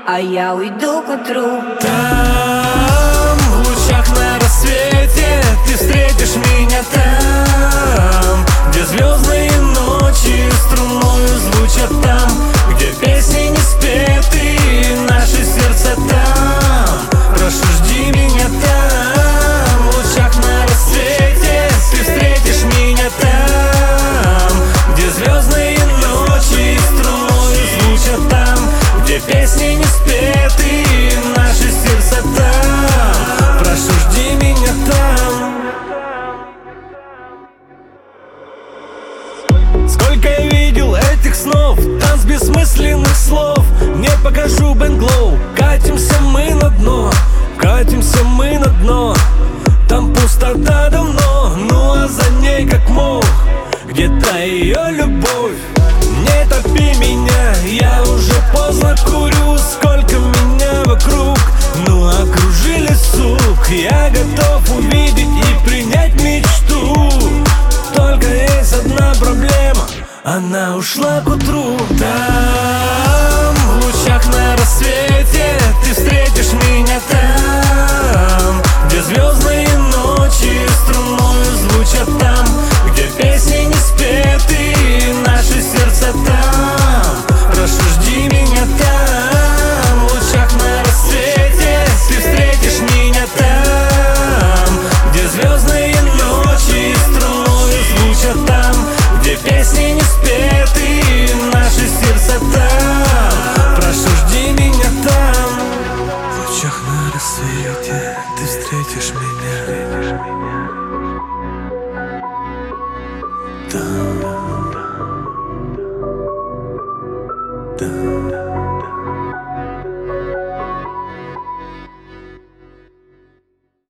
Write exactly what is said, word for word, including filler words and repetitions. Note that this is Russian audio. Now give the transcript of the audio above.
а я уйду к утру. Там, в лучах на рассвете, ты встретишь меня там, где звездные ночи струною звучат там, где песни не спеты, наши сердца там. Прошу, жди меня там, в лучах на рассвете, ты встретишь меня там, где звездные ночи струною звучат там, где песни не спеты, наши сердца там. Прошу, жди меня там. Сколько я видел этих снов, танц бессмысленных слов. Не покажу бенглоу, катимся мы на дно, катимся мы на дно. Там пустота давно, ну а за ней как мох где-то ее любовь. Не топи меня, я уже поздно курю. Сколько меня вокруг, ну окружили сук. Я готов увидеть и принять мечту. Только есть одна проблема, она ушла к утру.